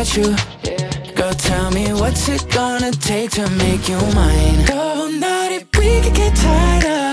got you. Girl, tell me what's it gonna take to make you mine. Girl, not if we could get tied up.